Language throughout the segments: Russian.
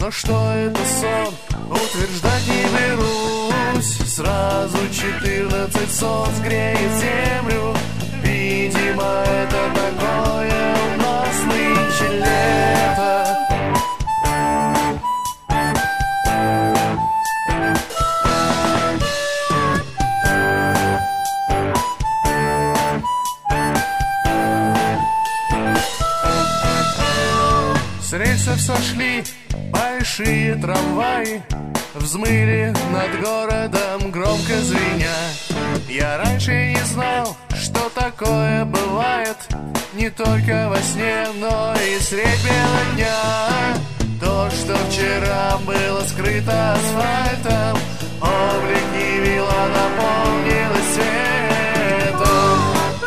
Но что это сон, утверждать не берусь. Сразу 14 солнц греет землю. Видимо, это такое у нас нынче лето. С рельсов сошли большие трамваи, взмыли над городом громко звеня. Я раньше не знал, что такое бывает, не только во сне, но и средь бела дня. То, что вчера было скрыто асфальтом, облик Невилла наполнилось светом.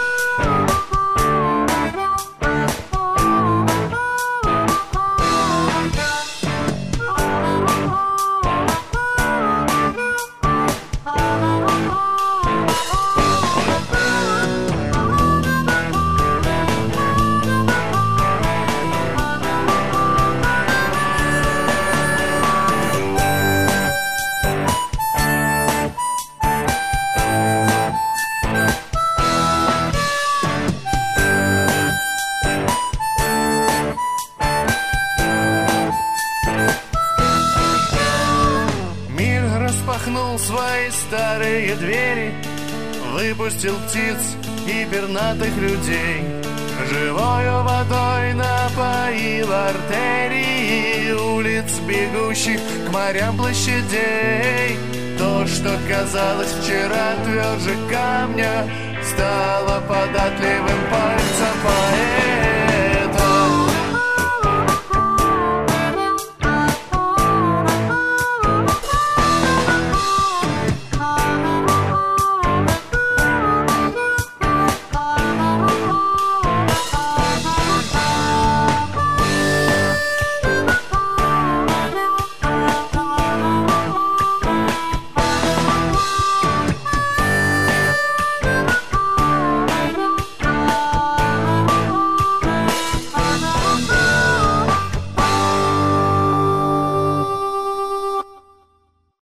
Распахнул свои старые двери, выпустил птиц и пернатых людей. Живою водой напоил артерии улиц, бегущих к морям площадей. То, что казалось вчера тверже камня, стало податливым пальцем поэта.